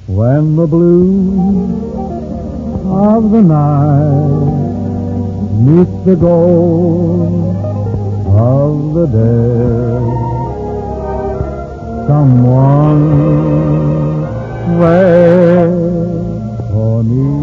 when the blue of the night meets the gold of the day. Someone wait for me.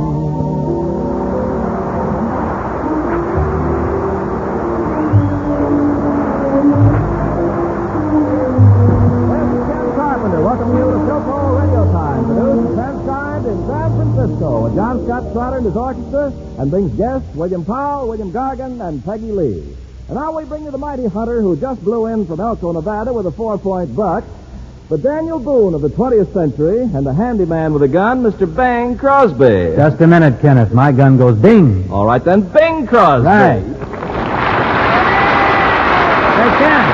With John Scott Trotter and his orchestra, and brings guests William Powell, William Gargan, and Peggy Lee. And now we bring you the mighty hunter who just blew in from Elko, Nevada with a 4-point buck, the Daniel Boone of the 20th century, and the handyman with a gun, Mr. Bing Crosby. Just a minute, Kenneth. My gun goes ding. All right, then, Bing Crosby. Right. Hey, Ken.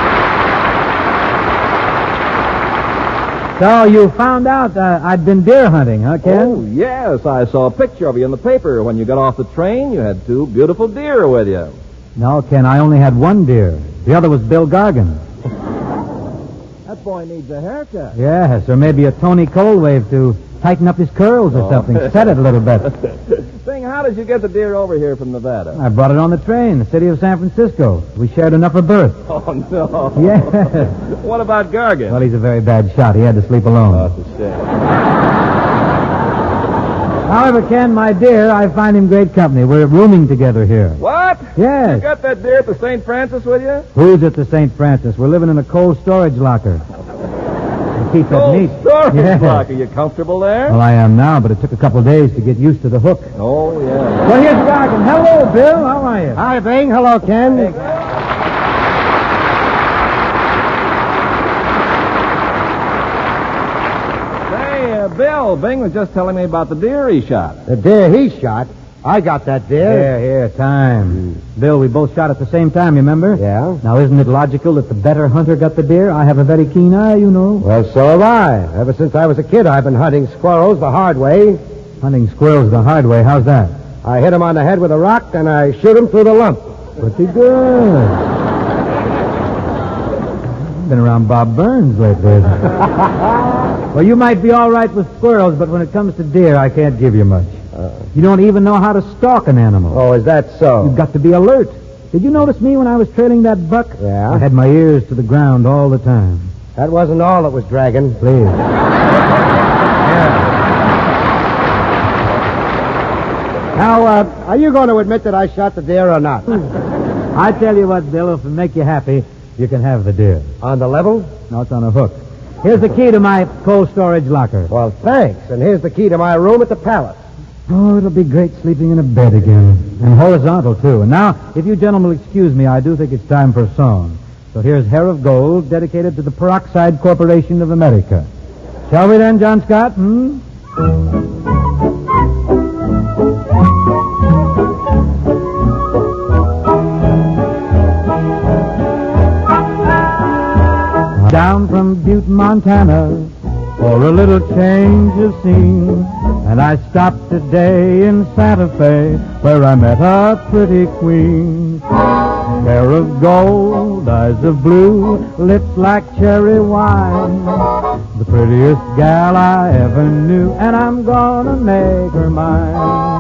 So you found out I'd been deer hunting, huh, Ken? Oh, yes. I saw a picture of you in the paper. When you got off the train, you had 2 beautiful deer with you. No, Ken, I only had 1 deer. The other was Bill Gargan. That boy needs a haircut. Yes, or maybe a Tony Coldwave to tighten up his curls or something. Set it a little bit. Bing, how did you get the deer over here from Nevada? I brought it on the train, the city of San Francisco. We shared enough of berth. Oh, no. Yes. What about Gargan? Well, he's a very bad shot. He had to sleep alone. Oh, that's a shame. However, Ken, my dear, I find him great company. We're rooming together here. What? Yes. You got that deer at the St. Francis with you? Who's at the St. Francis? We're living in a cold storage locker. We keep it neat. Storage Yes. locker. You comfortable there? Well, I am now, but it took a couple of days to get used to the hook. Oh, yeah. Well, here's Gargan. Hello, Bill. How are you? Hi, Bing. Hello, Ken. Hey, Bill, Bing was just telling me about the deer he shot. The deer he shot? I got that deer. Here, time. Bill, we both shot at the same time, you remember? Yeah. Now, isn't it logical that the better hunter got the deer? I have a very keen eye, you know. Well, so have I. Ever since I was a kid, I've been hunting squirrels the hard way. Hunting squirrels the hard way. How's that? I hit him on the head with a rock, and I shoot him through the lump. Pretty good. Been around Bob Burns lately. Well, you might be all right with squirrels, but when it comes to deer, I can't give you much. You don't even know how to stalk an animal. Oh, is that so? You've got to be alert. Did you notice me when I was trailing that buck? Yeah. I had my ears to the ground all the time. That wasn't all that was dragging. Please. Now, are you going to admit that I shot the deer or not? I tell you what, Bill, if it make you happy, you can have the deer. On the level? No, it's on a hook. Here's the key to my cold storage locker. Well, thanks. And here's the key to my room at the Palace. Oh, it'll be great sleeping in a bed again. And horizontal, too. And now, if you gentlemen will excuse me, I do think it's time for a song. So here's Hair of Gold, dedicated to the Peroxide Corporation of America. Shall we then, John Scott? Down from Butte, Montana, for a little change of scene. And I stopped today in Santa Fe, where I met a pretty queen. Hair of gold, eyes of blue, lips like cherry wine. The prettiest gal I ever knew, and I'm gonna make her mine.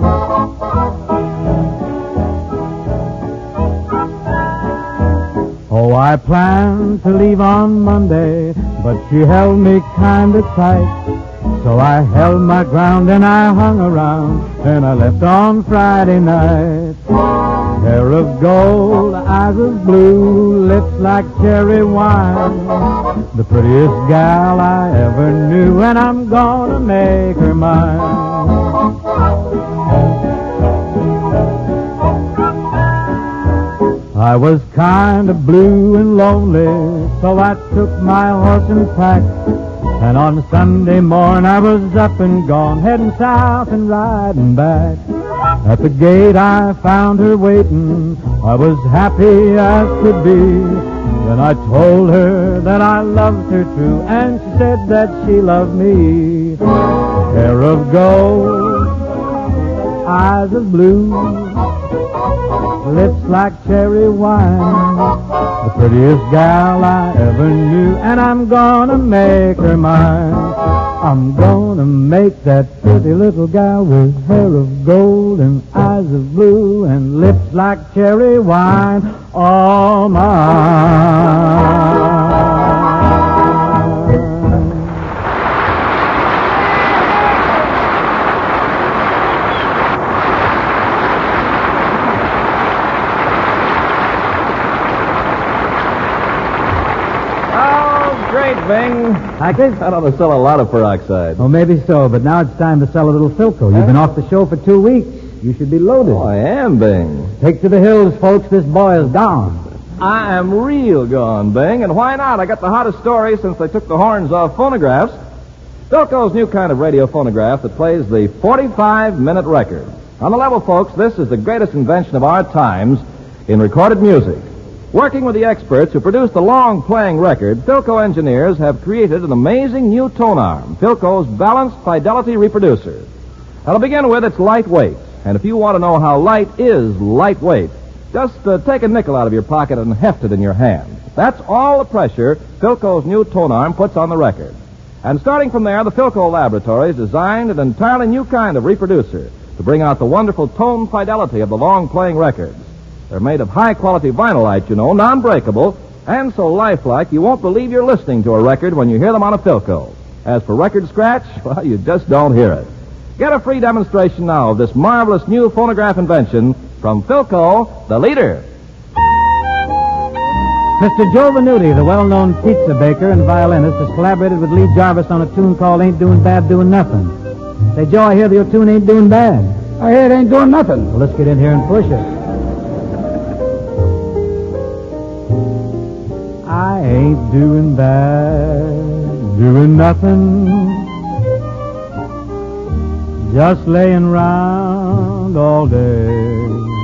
Oh, I planned to leave on Monday, but she held me kinda tight. So I held my ground and I hung around, and I left on Friday night. Hair of gold, eyes of blue, lips like cherry wine. The prettiest gal I ever knew, and I'm gonna make her mine. I was kind of blue and lonely, so I took my horse and pack. And on Sunday morning I was up and gone, heading south and riding back. At the gate I found her waiting, I was happy as could be. Then I told her that I loved her true, and she said that she loved me. Hair of gold, eyes of blue, lips like cherry wine. The prettiest gal I ever knew, and I'm gonna make her mine. I'm gonna make that pretty little gal with hair of gold and eyes of blue and lips like cherry wine all mine. Bing. Hackett? That ought to sell a lot of peroxide. Oh, maybe so, but now it's time to sell a little Philco. You've been off the show for 2 weeks. You should be loaded. Oh, I am, Bing. Take to the hills, folks. This boy is gone. I am real gone, Bing, and why not? I got the hottest story since they took the horns off phonographs. Philco's new kind of radio phonograph that plays the 45-minute record. On the level, folks, this is the greatest invention of our times in recorded music. Working with the experts who produce the long-playing record, Philco engineers have created an amazing new tone arm, Philco's Balanced Fidelity Reproducer. Now, to begin with, it's lightweight. And if you want to know how light is lightweight, just take a nickel out of your pocket and heft it in your hand. That's all the pressure Philco's new tone arm puts on the record. And starting from there, the Philco Laboratories designed an entirely new kind of reproducer to bring out the wonderful tone fidelity of the long-playing records. They're made of high-quality vinylite, you know, non-breakable, and so lifelike you won't believe you're listening to a record when you hear them on a Philco. As for record scratch, well, you just don't hear it. Get a free demonstration now of this marvelous new phonograph invention from Philco, the leader. Mr. Joe Venuti, the well-known pizza baker and violinist, has collaborated with Lee Jarvis on a tune called Ain't Doing Bad, Doing Nothing. Say, Joe, I hear that your tune ain't doing bad. I hear it ain't doing nothing. Well, let's get in here and push it. I ain't doing bad, doing nothing, just laying round all day.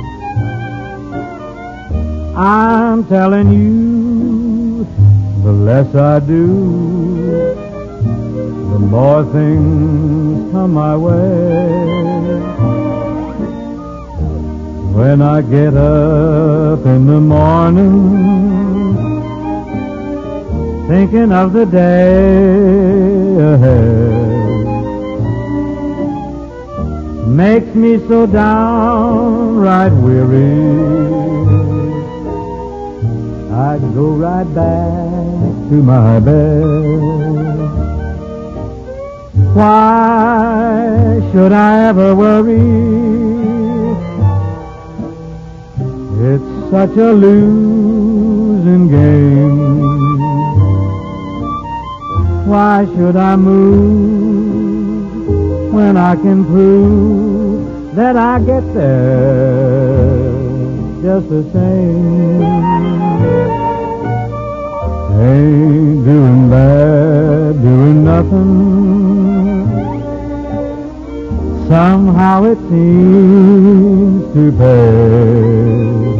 I'm telling you, the less I do, the more things come my way. When I get up in the morning, thinking of the day ahead, makes me so downright weary, I'd go right back to my bed. Why should I ever worry? It's such a losing game. Why should I move when I can prove that I get there just the same? Ain't doing bad, doing nothing. Somehow it seems to pay.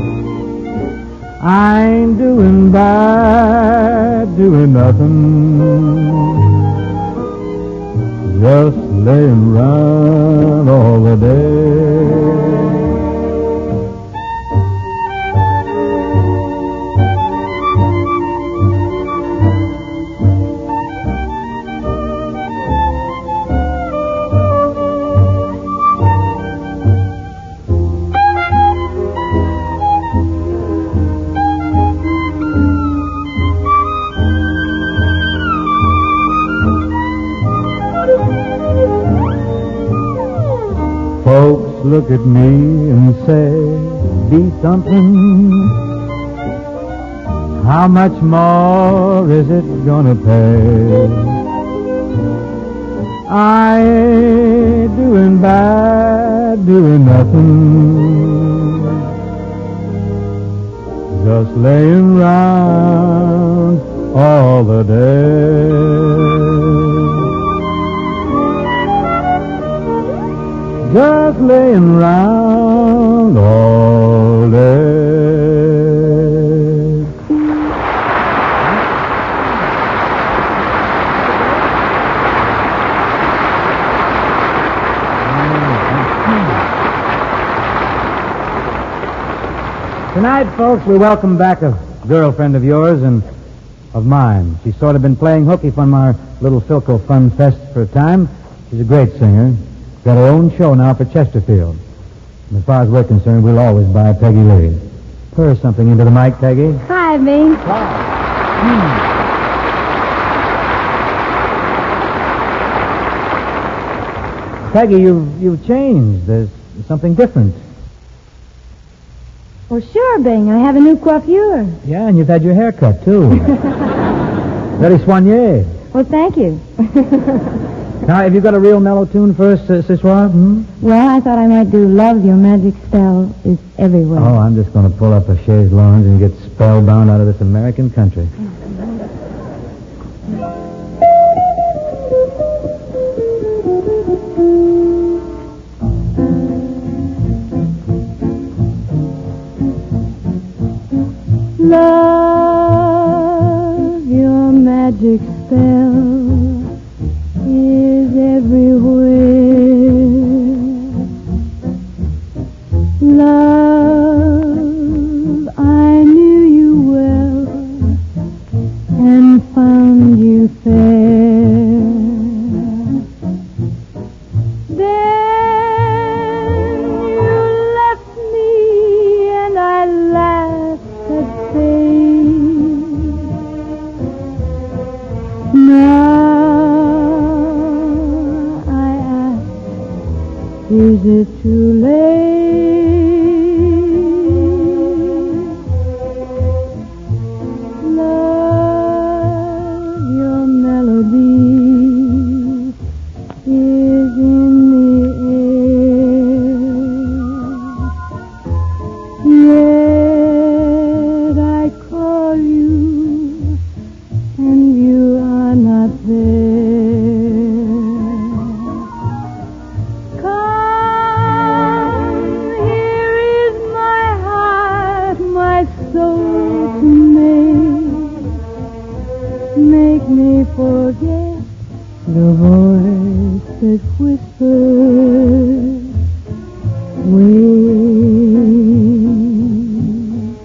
I ain't doing bad, doing nothing, just laying around all the day. Folks look at me and say, be something. How much more is it gonna pay? I ain't doing bad, doing nothing, just laying round all the day. Just laying round all day. Tonight, folks, we welcome back a girlfriend of yours and of mine. She's sort of been playing hooky from our little Philco Fun Fest for a time. She's a great singer. Got her own show now for Chesterfield. And as far as we're concerned, we'll always buy Peggy Lee. Purr something into the mic, Peggy. Hi, Bing. Peggy, you've changed. There's something different. Well, sure, Bing. I have a new coiffure. Yeah, and you've had your hair cut, too. Very soigné. Well, thank you. Now, have you got a real mellow tune for us, Siswa? Well, I thought I might do Love Your Magic Spell is Everywhere. Oh, I'm just going to pull up a chaise lounge and get spellbound out of this American country. Love, your magic spell is everywhere. Love, I knew you well and found you fair. Then you left me and I laughed at fate. Now I ask, is it too late? Love, your melody is in the air. Yet I call you and you are not there. Come, here is my heart, my soul to make me forget the voice that whispers, wait.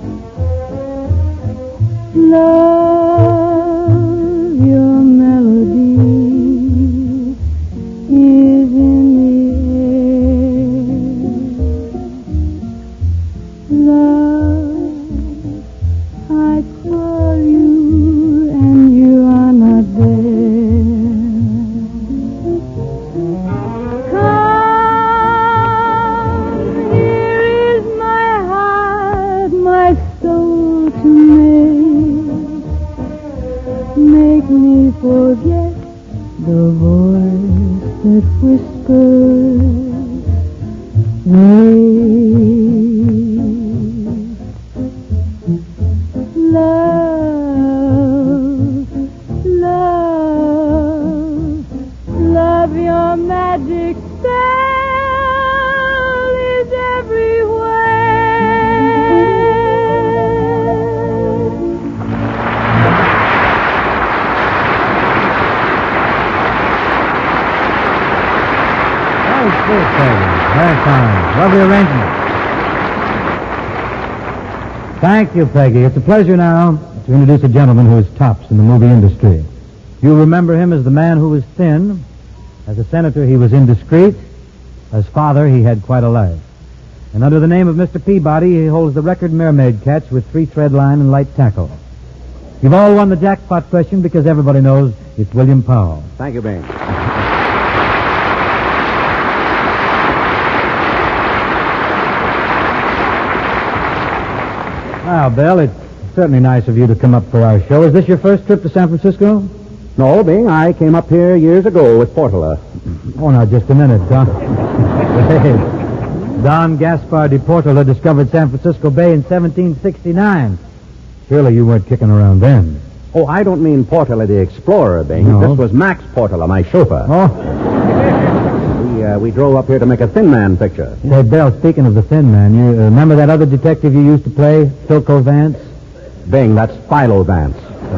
Love, your melody is in the air. Love, I call you and you are not there. Come, here is my heart, my soul to make me forget the voice that whispers, wait. Love, love, love, your magic spell is everywhere. Very fine. Lovely arrangement. Thank you, Peggy. It's a pleasure now to introduce a gentleman who is tops in the movie industry. You remember him as the man who was thin. As a senator, he was indiscreet. As father, he had quite a life. And under the name of Mr. Peabody, he holds the record mermaid catch with 3-thread line and light tackle. You've all won the jackpot question because everybody knows it's William Powell. Thank you, Bing. Well, Bill, it's certainly nice of you to come up for our show. Is this your first trip to San Francisco? No, Bing, I came up here years ago with Portola. Oh, now, just a minute, Don. Hey, Don Gaspar de Portola discovered San Francisco Bay in 1769. Surely you weren't kicking around then. Oh, I don't mean Portola the Explorer, Bing. No. This was Max Portola, my chauffeur. Oh, We drove up here to make a Thin Man picture. say, Bill, speaking of the Thin Man, you remember that other detective you used to play, Philco Vance? Bing, that's Philo Vance.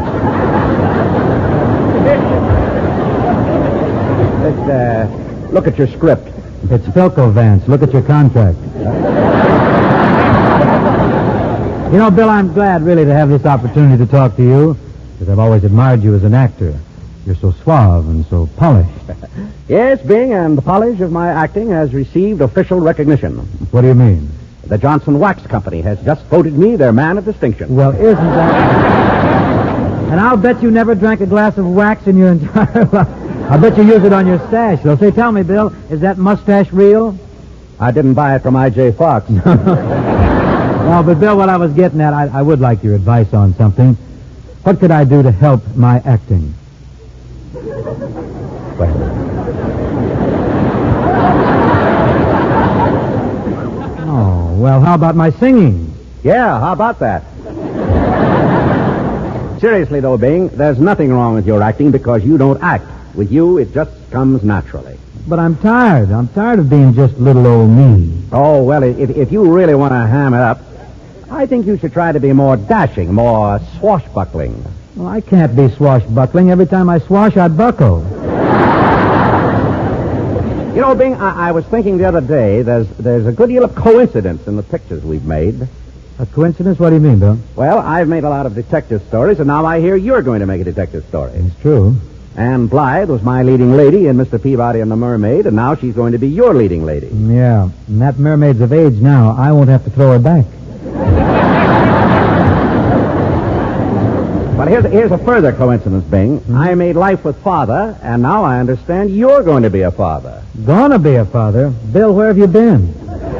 Look at your script. It's Philco Vance. Look at your contract. You know, Bill, I'm glad really to have this opportunity to talk to you, because I've always admired you as an actor. You're so suave and so polished. Yes, Bing, and the polish of my acting has received official recognition. What do you mean? The Johnson Wax Company has just voted me their man of distinction. Well, isn't that... And I'll bet you never drank a glass of wax in your entire life. I'll bet you use it on your stash. They'll say, tell me, Bill, is that mustache real? I didn't buy it from I.J. Fox. No, but Bill, what I was getting at, I would like your advice on something. What could I do to help my acting? Oh, well, how about my singing? Yeah, how about that? Seriously, though, Bing, there's nothing wrong with your acting because you don't act. With you, it just comes naturally. But I'm tired. I'm tired of being just little old me. Oh, well, if you really want to ham it up, I think you should try to be more dashing, more swashbuckling. Well, I can't be swashbuckling. Every time I swash, I buckle. You know, Bing, I was thinking the other day, there's a good deal of coincidence in the pictures we've made. A coincidence? What do you mean, Bill? Well, I've made a lot of detective stories, and now I hear you're going to make a detective story. It's true. Anne Blythe was my leading lady in Mr. Peabody and the Mermaid, and now she's going to be your leading lady. Yeah, and that mermaid's of age now. I won't have to throw her back. But here's a further coincidence, Bing. Mm-hmm. I made Life with Father, and now I understand you're going to be a father. Gonna be a father? Bill, where have you been?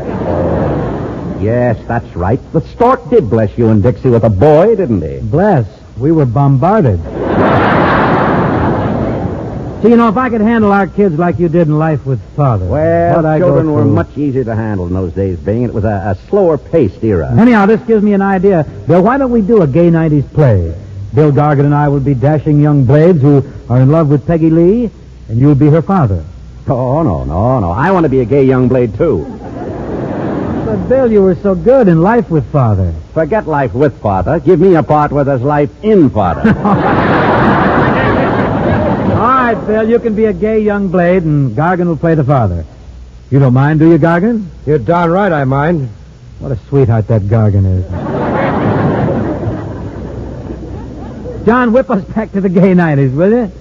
Yes, that's right. The stork did bless you and Dixie with a boy, didn't he? Bless. We were bombarded. So, you know, if I could handle our kids like you did in Life with Father... Well, children were much easier to handle in those days, Bing. It was a slower-paced era. Anyhow, this gives me an idea. Bill, why don't we do a gay 90s play? Bill Gargan and I will be dashing young blades who are in love with Peggy Lee, and you'll be her father. Oh, no. I want to be a gay young blade, too. But, Bill, you were so good in Life with Father. Forget Life with Father. Give me a part where there's life in Father. All right, Bill, you can be a gay young blade, and Gargan will play the father. You don't mind, do you, Gargan? You're darn right I mind. What a sweetheart that Gargan is. John, whip us back to the gay 90s, will you?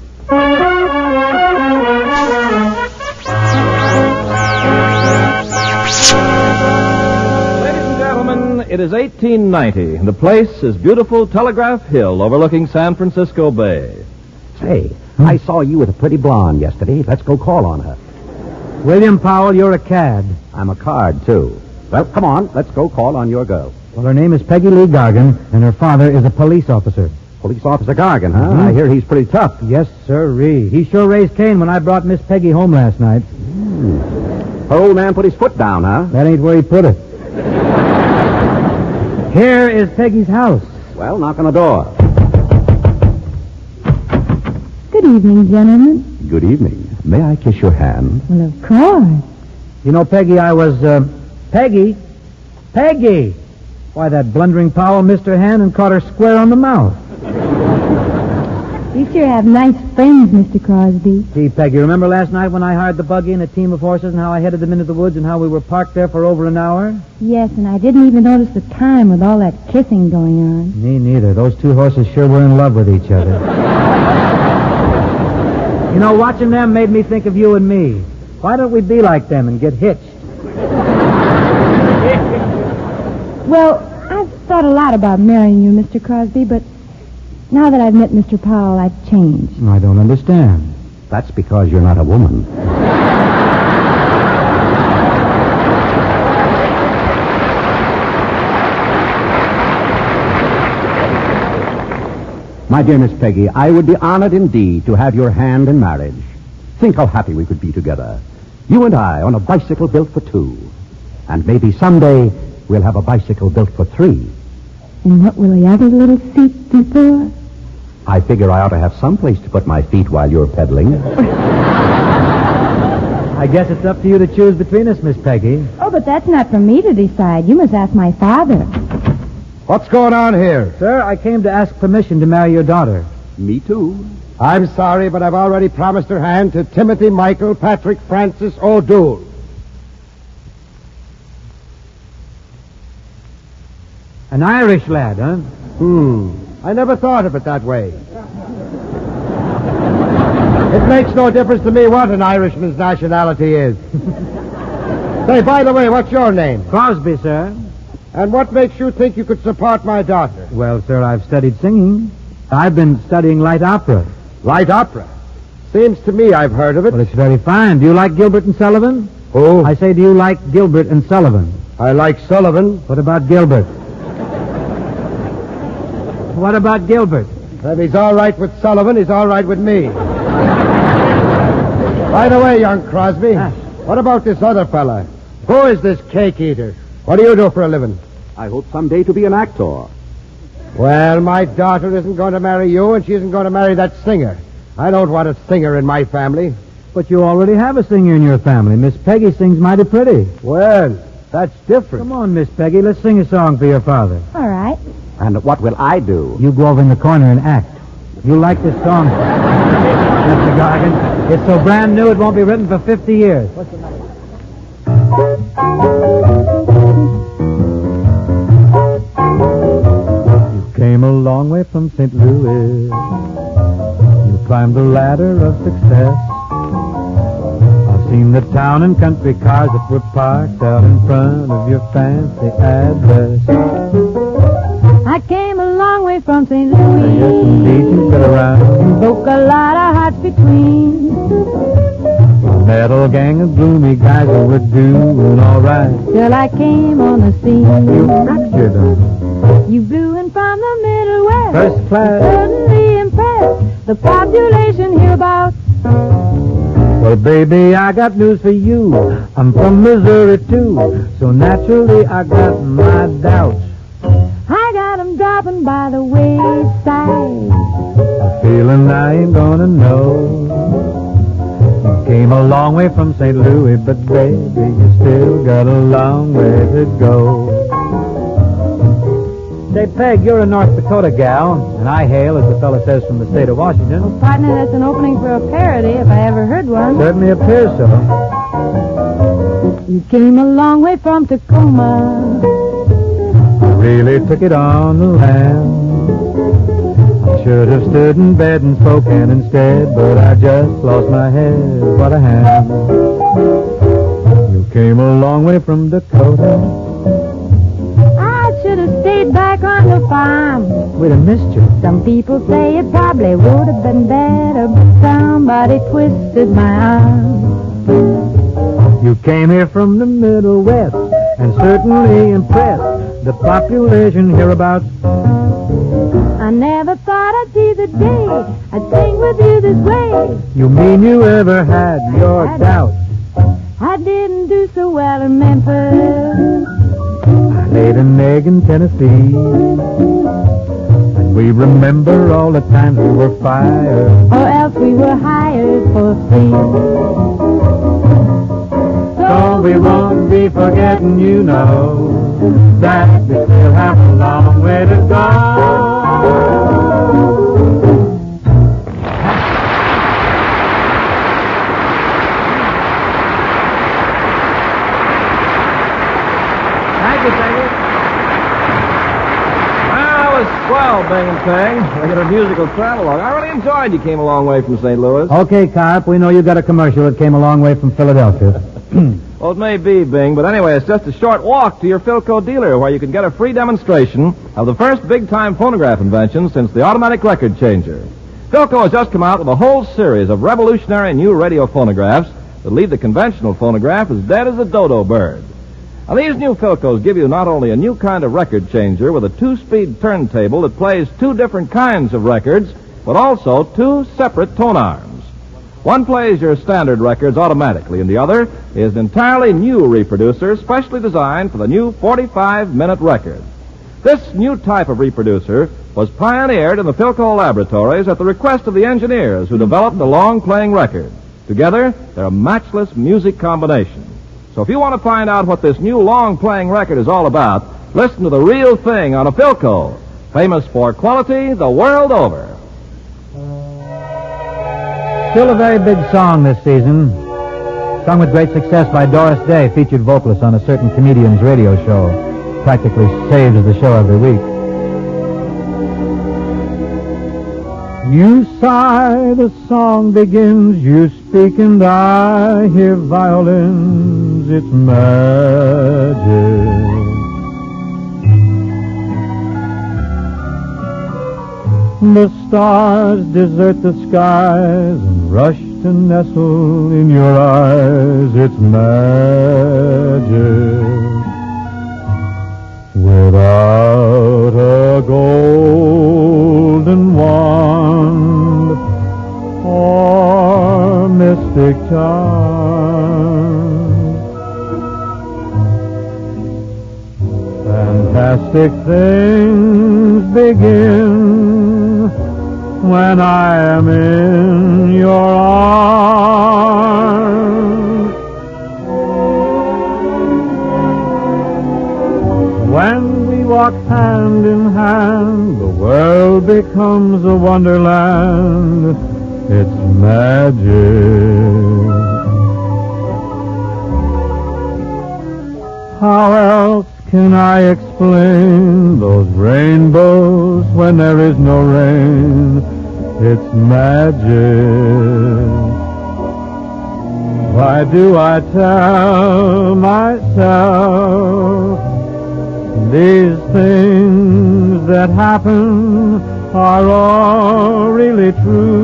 Ladies and gentlemen, it is 1890. The place is beautiful Telegraph Hill overlooking San Francisco Bay. Hey, I saw you with a pretty blonde yesterday. Let's go call on her. William Powell, you're a cad. I'm a card, too. Well, come on. Let's go call on your girl. Well, her name is Peggy Lee Gargan, and her father is a police officer. Police Officer Gargan, huh? Mm-hmm. I hear he's pretty tough. Yes, sirree. He sure raised Cain when I brought Miss Peggy home last night. Her old man put his foot down, huh? That ain't where he put it. Here is Peggy's house. Well, knock on the door. Good evening, gentlemen. Good evening. May I kiss your hand? Well, of course. You know, Peggy, I was, Peggy! Peggy! Why, that blundering Powell missed her hand and caught her square on the mouth. You sure have nice friends, Mr. Crosby. Gee, Peggy, remember last night when I hired the buggy and a team of horses and how I headed them into the woods and how we were parked there for over an hour? Yes, and I didn't even notice the time with all that kissing going on. Me neither. Those two horses sure were in love with each other. You know, watching them made me think of you and me. Why don't we be like them and get hitched? Well, I've thought a lot about marrying you, Mr. Crosby, but now that I've met Mr. Powell, I've changed. I don't understand. That's because you're not a woman. My dear Miss Peggy, I would be honored indeed to have your hand in marriage. Think how happy we could be together. You and I on a bicycle built for two. And maybe someday we'll have a bicycle built for three. And what will the other little seat be for? I figure I ought to have some place to put my feet while you're pedaling. I guess it's up to you to choose between us, Miss Peggy. Oh, but that's not for me to decide. You must ask my father. What's going on here? Sir, I came to ask permission to marry your daughter. Me too. I'm sorry, but I've already promised her hand to Timothy Michael Patrick Francis O'Doul. An Irish lad, huh? I never thought of it that way. It makes no difference to me what an Irishman's nationality is. Say, by the way, what's your name? Crosby, sir. And what makes you think you could support my daughter? Well, sir, I've studied singing. I've been studying light opera. Light opera? Seems to me I've heard of it. Well, it's very fine. Do you like Gilbert and Sullivan? Who? I say, do you like Gilbert and Sullivan? I like Sullivan. What about Gilbert? What about Gilbert? If he's all right with Sullivan, he's all right with me. By the way, young Crosby, what about this other fella? Who is this cake eater? What do you do for a living? I hope someday to be an actor. Well, my daughter isn't going to marry you, and she isn't going to marry that singer. I don't want a singer in my family. But you already have a singer in your family. Miss Peggy sings mighty pretty. Well, that's different. Come on, Miss Peggy, let's sing a song for your father. All right. And what will I do? You go over in the corner and act. You like this song, Mr. Gargan. It's so brand new it won't be written for 50 years. What's the matter? You came a long way from St. Louis. You climbed the ladder of success. I've seen the town and country cars that were parked out in front of your fancy address. I came a long way from St. Louis. Yes, indeed, you've been around. Broke a lot of hearts between. A metal gang of gloomy guys who were doing all right. Till I came on the scene. You fractured them. You blew in from the Middle West. First class. Certainly impressed the population hereabouts. Well, baby, I got news for you. I'm from Missouri, too. So naturally, I got my doubts. I got 'em dropping by the wayside. I'm feeling I ain't gonna know. You came a long way from St. Louis, but baby, you still got a long way to go. Say, Peg, you're a North Dakota gal, and I hail, as the fellow says, from the state of Washington. Well, partner, that's an opening for a parody, if I ever heard one. Certainly appears so. You came a long way from Tacoma. Really took it on the land. I should have stood in bed and spoken instead, but I just lost my head. What a hand. You came a long way from Dakota. I should have stayed back on the farm. We'd have missed you. Some people say it probably would have been better, but somebody twisted my arm. You came here from the Middle West and certainly impressed the population hereabouts. I never thought I'd see the day I'd sing with you this way. You mean you ever had your doubts? I didn't do so well in Memphis. I laid an egg in Tennessee, and we remember all the times we were fired. Or else we were hired for free. So we won't be forgetting, you know, that we still have a long way to go. Thank you, Peggy. Well, that was swell, Bing and Peg. Regular musical travelogue. I really enjoyed You Came a Long Way from St. Louis. Okay, Carp, we know you got a commercial that came a long way from Philadelphia. Well, it may be, Bing, but anyway, it's just a short walk to your Philco dealer where you can get a free demonstration of the first big-time phonograph invention since the automatic record changer. Philco has just come out with a whole series of revolutionary new radio phonographs that leave the conventional phonograph as dead as a dodo bird. Now, these new Philcos give you not only a new kind of record changer with a 2-speed turntable that plays 2 different kinds of records, but also 2 separate tone arms. One plays your standard records automatically, and the other is an entirely new reproducer specially designed for the new 45-minute record. This new type of reproducer was pioneered in the Philco laboratories at the request of the engineers who developed the long-playing record. Together, they're a matchless music combination. So if you want to find out what this new long-playing record is all about, listen to the real thing on a Philco, famous for quality the world over. Still a very big song this season. Sung with great success by Doris Day, featured vocalist on a certain comedian's radio show. practically saves the show every week. You sigh, the song begins, you speak and I hear violins, it's magic. The stars desert the skies and rush to nestle in your eyes, it's magic. Without a golden wand or mystic charm, fantastic things begin when I am in your arms. When we walk hand in hand, the world becomes a wonderland. It's magic. How else can I explain those rainbows when there is no rain? It's magic. Why do I tell myself these things that happen are all really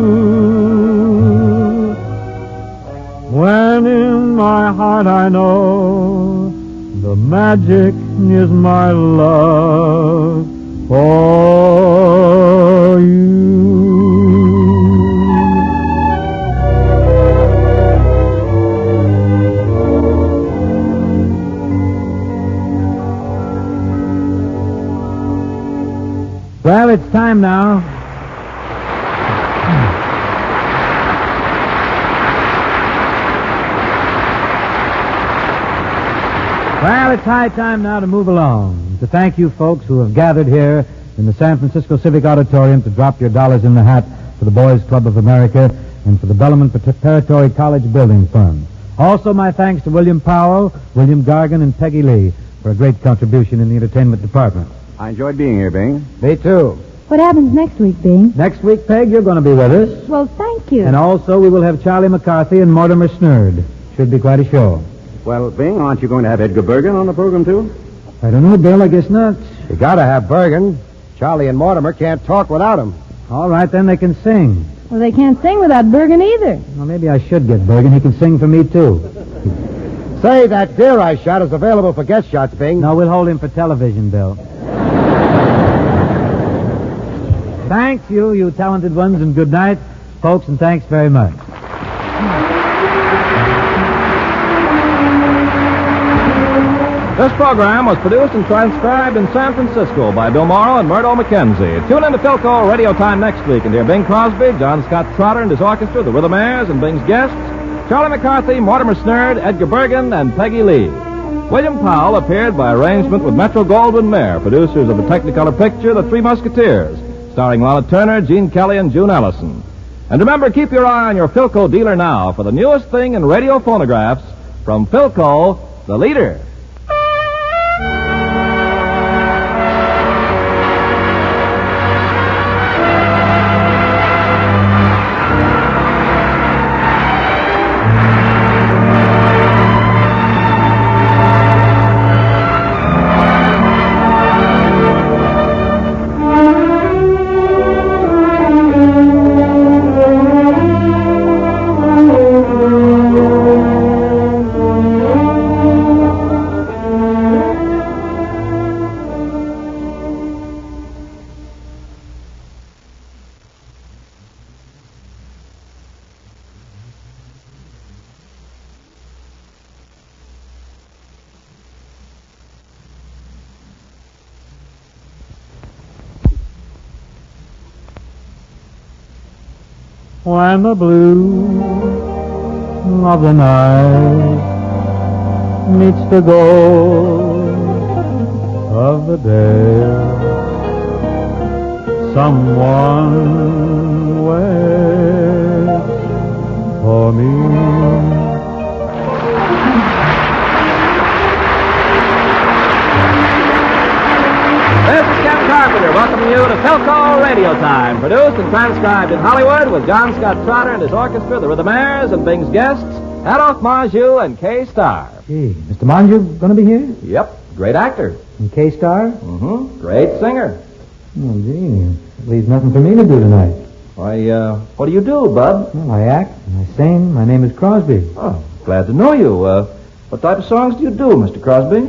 true? When in my heart I know the magic is my love for you. Well, it's time now. Well, it's high time now to move along. To thank you folks who have gathered here in the San Francisco Civic Auditorium to drop your dollars in the hat for the Boys Club of America and for the Bellarmine Preparatory College Building Fund. Also, my thanks to William Powell, William Gargan, and Peggy Lee for a great contribution in the entertainment department. I enjoyed being here, Bing. Me too. What happens next week, Bing? Next week, Peg, you're going to be with us. Well, thank you. And also, we will have Charlie McCarthy and Mortimer Snerd. Should be quite a show. Well, Bing, aren't you going to have Edgar Bergen on the program, too? I don't know, Bill. I guess not. You gotta have Bergen. Charlie and Mortimer can't talk without him. All right, then they can sing. Well, they can't sing without Bergen either. Well, maybe I should get Bergen. He can sing for me, too. Say, that deer I shot is available for guest shots, Bing. No, we'll hold him for television, Bill. Thanks, you talented ones, and good night, folks, and thanks very much. This program was produced and transcribed in San Francisco by Bill Morrow and Murdo McKenzie. Tune in to Philco Radio Time next week and hear Bing Crosby, John Scott Trotter and his orchestra, the Rhythmaires, and Bing's guests, Charlie McCarthy, Mortimer Snerd, Edgar Bergen, and Peggy Lee. William Powell appeared by arrangement with Metro-Goldwyn-Mayer, producers of the Technicolor picture The Three Musketeers, starring Lana Turner, Gene Kelly, and June Ellison. And remember, keep your eye on your Philco dealer now for the newest thing in radio phonographs from Philco, the leader. When the blue of the night meets the gold of the day, someone waits for me. Dealer welcoming you to Philco Radio Time, produced and transcribed in Hollywood with John Scott Trotter and his orchestra, the Rhythmaires, and Bing's guests, Adolphe Manjou and Kay Starr. Gee, Mr. Manjou going to be here? Yep, great actor. And Kay Starr? Mm-hmm, great singer. Oh, gee, that leaves nothing for me to do tonight. Why, what do you do, Bud? Well, I act and I sing. My name is Crosby. Oh, glad to know you. What type of songs do you do, Mr. Crosby?